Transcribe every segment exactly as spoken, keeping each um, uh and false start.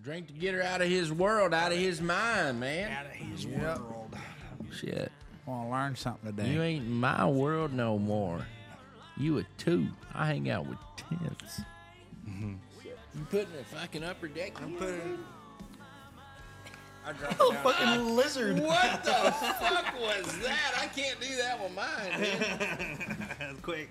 Drink to get her out of his world, out of his mind, man. Out of his Yep. world. Shit. Want to learn something today. You ain't in my world no more. You a two. I hang out with tens. Mm-hmm. You putting a fucking upper deck? I'm putting. I dropped Oh, it down. fucking lizard. What the fuck was that? I can't do that with mine, dude. That's quick.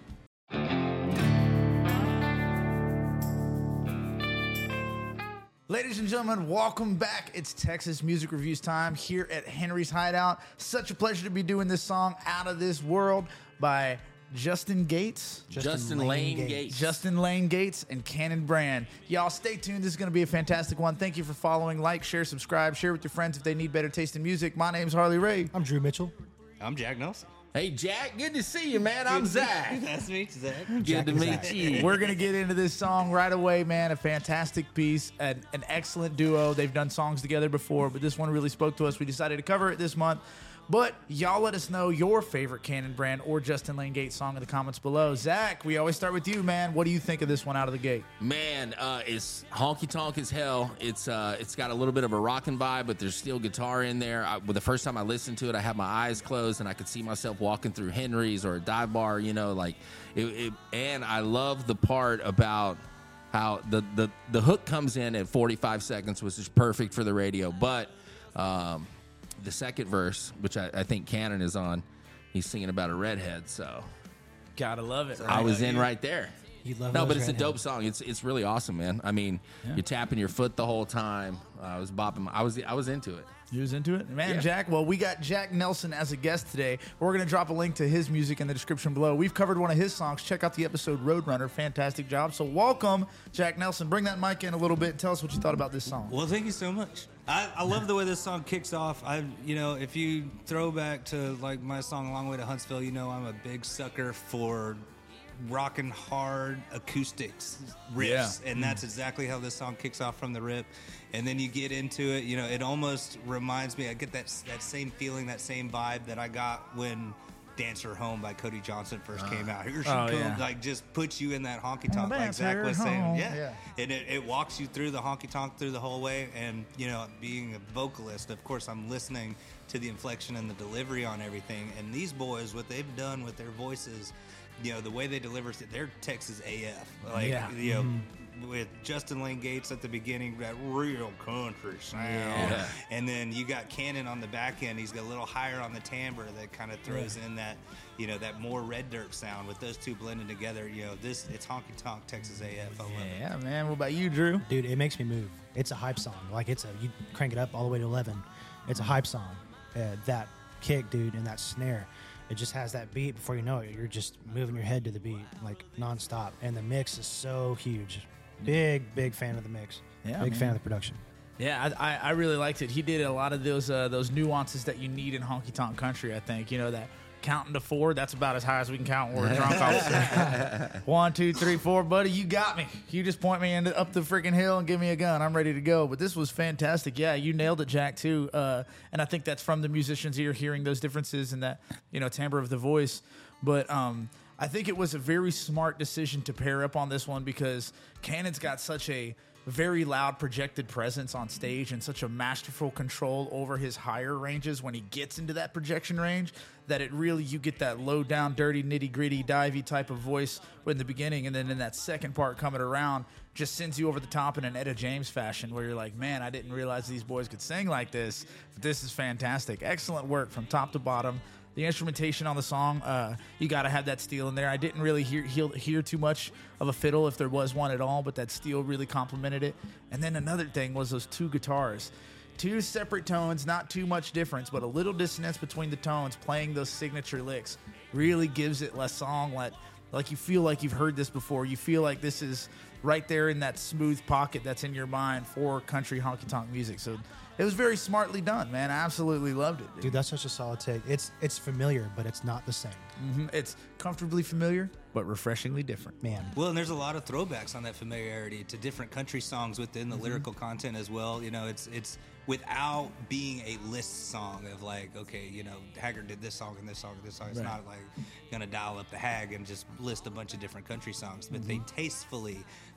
Ladies and gentlemen, welcome back. It's Texas Music Reviews time here at Henry's Hideout. Such a pleasure to be doing this song, Out of This World, by Justin Gates. Justin, Lane, Gates. Gates. Justin Lane Gates and Cannon Brand. Y'all stay tuned. This is going to be a fantastic one. Thank you for following. Like, share, subscribe. Share with your friends if they need better taste in music. My name's Harley Ray. I'm Drew Mitchell. I'm Jack Nelson. Hey, Jack. Good to see you, man. I'm Zach. Nice to meet you, Zach. Good Jack to and meet Zach. you. We're going to get into this song right away, man. A fantastic piece, an, an excellent duo. They've done songs together before, but this one really spoke to us. We decided to cover it this month. But y'all let us know your favorite Cannon Brand or Justin Lane Gates song in the comments below. Zach, we always start with you, man. What do you think of this one out of the gate? Man, uh, it's honky tonk as hell. It's uh, it's got a little bit of a rockin' vibe, but there's still guitar in there. I, well, the first time I listened to it, I had my eyes closed and I could see myself walking through Henry's or a dive bar, you know, like it. it and I love the part about how the, the, the hook comes in at forty-five seconds, which is perfect for the radio. But um, the second verse, which I, I think Cannon is on, he's singing about a redhead. So Gotta love it. I was in right there. You love No, those but it's a redheads. dope song. It's it's really awesome, man. I mean, you're tapping your foot the whole time. Uh, I was bopping. My, I was I was into it. You was into it? Man, Yeah. Jack, well, we got Jack Nelson as a guest today. We're going to drop a link to his music in the description below. We've covered one of his songs. Check out the episode Roadrunner. Fantastic job. So welcome, Jack Nelson. Bring that mic in a little bit and tell us what you thought about this song. Well, thank you so much. I, I love the way this song kicks off. I, you know, if you throw back to like my song "Long Way to Huntsville," you know I'm a big sucker for rockin' hard acoustics riffs, Yeah. and that's exactly how this song kicks off from the rip. And then you get into it, you know, it almost reminds me. I get that that same feeling, that same vibe that I got when "Dancer Home" by Cody Johnson first came out. Here she Oh, comes, yeah. like just puts you in that honky tonk, like Dancer Zach was saying. home. Yeah, Yeah. and it, it walks you through the honky tonk through the whole way. And you know, being a vocalist, of course, I'm listening to the inflection and the delivery on everything. And these boys, what they've done with their voices, you know, the way they deliver it, they're Texas A F. Like, Yeah. you know, with Justin Lane Gates at the beginning, that real country sound. Yeah. And then you got Cannon on the back end. He's got a little higher on the timbre that kind of throws in that, you know, that more red dirt sound. With those two blended together, you know, this it's honky tonk Texas A F. I love it. Yeah, man. What about you, Drew? Dude, it makes me move. It's a hype song. Like, it's a, you crank it up all the way to eleven. It's a hype song. Uh, that kick, dude, and that snare, it just has that beat. Before you know it, you're just moving your head to the beat, like, nonstop. And the mix is so huge. Big, big fan of the mix. Yeah, Big man. fan of the production. Yeah, I, I, I really liked it. He did a lot of those uh, those nuances that you need in honky tonk country. I think you know that counting to four. That's about as high as we can count when we're drunk. Officer. One, two, three, four, buddy. You got me. You just point me in, up the freaking hill and give me a gun. I'm ready to go. But this was fantastic. Yeah, you nailed it, Jack. Too. Uh, and I think that's from the musicians ear, hearing those differences and that you know timbre of the voice. But um, I think it was a very smart decision to pair up on this one because Cannon's got such a very loud projected presence on stage and such a masterful control over his higher ranges when he gets into that projection range that it really, you get that low down, dirty, nitty gritty, divey type of voice in the beginning. And then in that second part coming around, just sends you over the top in an Etta James fashion where you're like, man, I didn't realize these boys could sing like this. But this is fantastic. Excellent work from top to bottom. The instrumentation on the song, uh, you got to have that steel in there. I didn't really hear, hear hear too much of a fiddle if there was one at all, but that steel really complemented it. And then another thing was those two guitars. Two separate tones, not too much difference, but a little dissonance between the tones playing those signature licks really gives it a song like, like you feel like you've heard this before. You feel like this is right there in that smooth pocket that's in your mind for country honky-tonk music. So it was very smartly done, man. I absolutely loved it, dude. Dude, that's such a solid take. It's it's familiar, but it's not the same. Mhm. It's comfortably familiar, but refreshingly different. Man. Well, and there's a lot of throwbacks on that familiarity to different country songs within the lyrical content as well. You know, it's it's without being a list song of like, okay, you know, Haggard did this song and this song and this song. It's Right. not like gonna dial up the Hag and just list a bunch of different country songs, but they tastefully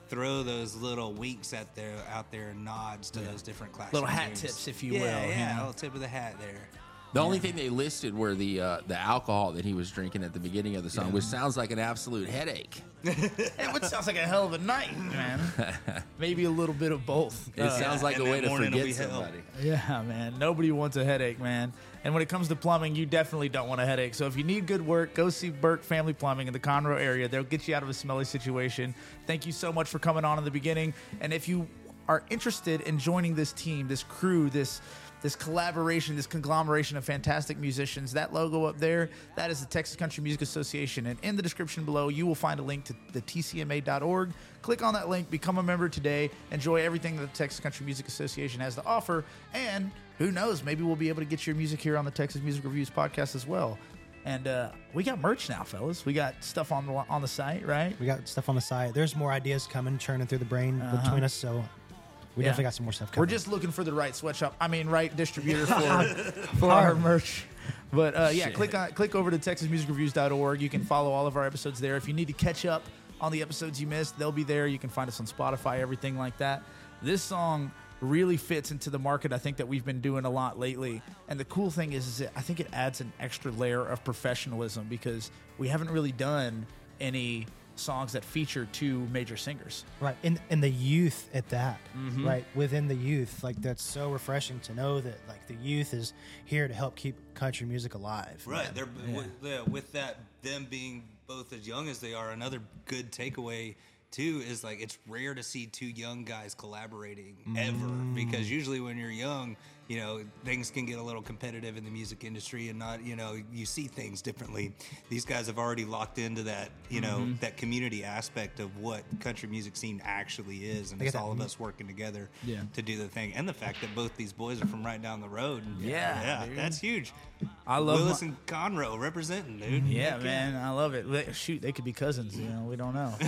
throw those little winks at there out there and nods to those different classic Little hat tunes. tips, if you yeah, will, Yeah, you yeah, know. a little tip of the hat there. The only thing they listed were the uh, the alcohol that he was drinking at the beginning of the song, which sounds like an absolute headache. It would sounds like a hell of a night, man. Maybe a little bit of both. It Uh, sounds like and a way that to morning will forget be hell. somebody. Yeah, man. Nobody wants a headache, man. And when it comes to plumbing, you definitely don't want a headache. So if you need good work, go see Burke Family Plumbing in the Conroe area. They'll get you out of a smelly situation. Thank you so much for coming on in the beginning. And if you are interested in joining this team, this crew, this this collaboration, this conglomeration of fantastic musicians, that logo up there, that is the Texas Country Music Association. And in the description below, you will find a link to the T C M A dot org. Click on that link, become a member today, enjoy everything that the Texas Country Music Association has to offer, and who knows, maybe we'll be able to get your music here on the Texas Music Reviews podcast as well. And uh, we got merch now, fellas. We got stuff on the on the site, right? We got stuff on the site. There's more ideas coming, churning through the brain between us. So we Yeah. definitely got some more stuff coming. We're just looking for the right sweatshop. I mean, right distributor for for our merch. But uh, yeah, Shit. click on click over to texas music reviews dot org. You can follow all of our episodes there. If you need to catch up on the episodes you missed, they'll be there. You can find us on Spotify, everything like that. This song really fits into the market I think that we've been doing a lot lately. And the cool thing is, is that I think it adds an extra layer of professionalism because we haven't really done any songs that feature two major singers. right in in the youth at that. Mm-hmm. Right within the youth, like that's so refreshing to know that like the youth is here to help keep country music alive. Right. They're with, yeah, with that them being both as young as they are. Another good takeaway too is like it's rare to see two young guys collaborating ever because usually when you're young, you know, things can get a little competitive in the music industry and not, you know, you see things differently. These guys have already locked into that, you know, that community aspect of what country music scene actually is, and They it's got that all of mu- us working together Yeah. to do the thing. And the fact that both these boys are from right down the road. And Yeah, yeah, dude. that's huge. I love Willis my- and Conroe representing, dude. Yeah, Heck man, I love it. They- Shoot, they could be cousins. You know, we don't know.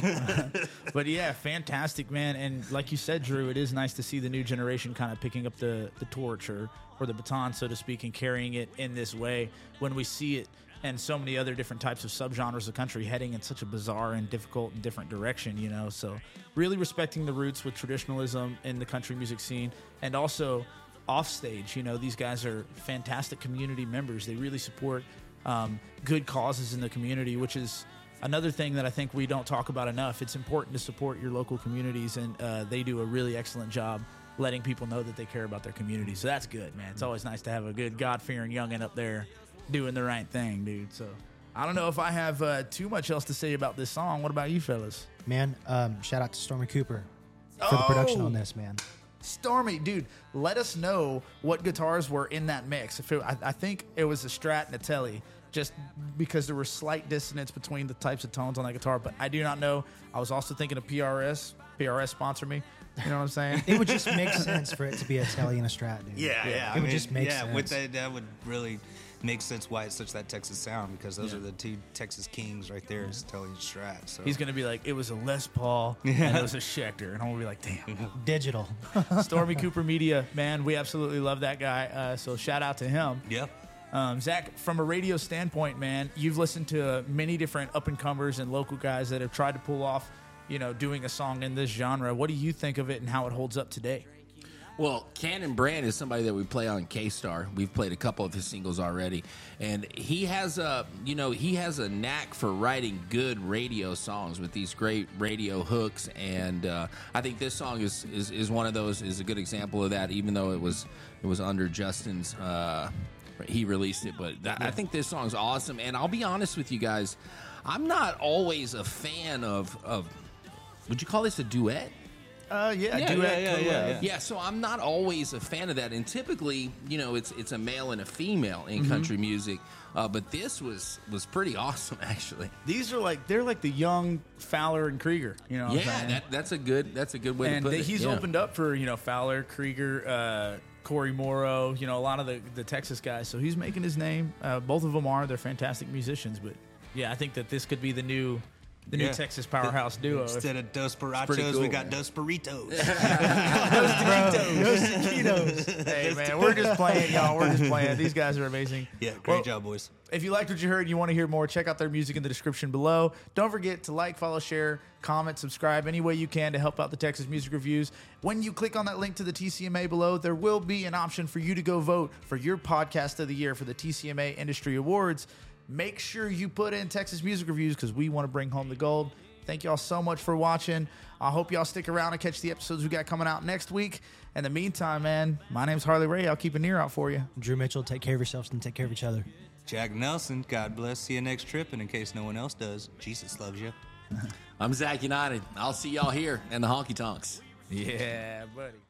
But yeah, fantastic, man. And like you said, Drew, it is nice to see the new generation kind of picking up the the torch or or the baton, so to speak, and carrying it in this way. When we see it and so many other different types of subgenres of country heading in such a bizarre and difficult and different direction, you know. So really respecting the roots with traditionalism in the country music scene, and also offstage. You know, these guys are fantastic community members. They really support um, good causes in the community, which is another thing that I think we don't talk about enough. It's important to support your local communities, and uh, they do a really excellent job letting people know that they care about their community. So that's good, man. It's always nice to have a good God-fearing youngin' up there doing the right thing, dude. So I don't know if I have uh, too much else to say about this song. What about you, fellas? Man, um, shout out to Stormy Cooper for the production Oh! on this, man. Stormy, dude, let us know what guitars were in that mix. If it, I, I think it was a Strat and a Tele, just because there was slight dissonance between the types of tones on that guitar. But I do not know. I was also thinking of P R S. P R S sponsor me. You know what I'm saying? It would just make sense for it to be a Telly and a Strat, dude. Yeah, yeah. It would just make yeah, sense. with that, that would really make sense why it's such that Texas sound, because those are the two Texas kings right there, is Telly and Strat. So He's gonna be like, it was a Les Paul and it was a Schecter, and I'm gonna be like, damn. Digital. Stormy Cooper Media, man, we absolutely love that guy. Uh, so shout out to him. Yep. Um, Zach, from a radio standpoint, man, you've listened to many different up and comers and local guys that have tried to pull off, you know, doing a song in this genre. What do you think of it and how it holds up today? Well, Cannon Brand is somebody that we play on K-Star. We've played a couple of his singles already, and he has a, you know, he has a knack for writing good radio songs with these great radio hooks, and uh, I think this song is, is is one of those, is a good example of that. Even though it was it was under Justin's, uh, he released it, but th- I think this song's awesome. And I'll be honest with you guys, I'm not always a fan of of. Would you call this a duet? Uh, yeah, Yeah, duet, yeah, yeah, collab. yeah, Yeah, so I'm not always a fan of that, and typically, you know, it's it's a male and a female in country music. Uh, but this was was pretty awesome, actually. These are like they're like the young Fowler and Krieger. You know, what I'm Yeah, saying? that, that's a good that's a good way and to put they, it. he's Yeah. opened up for you know Fowler, Krieger, uh, Corey Morrow. You know, a lot of the the Texas guys. So he's making his name. Uh, both of them are. They're fantastic musicians. But yeah, I think that this could be the new The new Texas powerhouse duo. Instead of Dos Barachos, cool, we got man. Dos Burritos. Hey, man, we're just playing, y'all. We're just playing. These guys are amazing. Yeah, great Well, job, boys. If you liked what you heard and you want to hear more, check out their music in the description below. Don't forget to like, follow, share, comment, subscribe any way you can to help out the Texas Music Reviews. When you click on that link to the T C M A below, there will be an option for you to go vote for your podcast of the year for the T C M A Industry Awards. Make sure you put in Texas Music Reviews because we want to bring home the gold. Thank y'all so much for watching. I hope y'all stick around and catch the episodes we got coming out next week. In the meantime, man, my name's Harley Ray. I'll keep an ear out for you. Drew Mitchell, take care of yourselves and take care of each other. Jack Nelson, God bless. See you next trip. And in case no one else does, Jesus loves you. I'm Zach United. I'll see y'all here in the honky tonks. Yeah, buddy.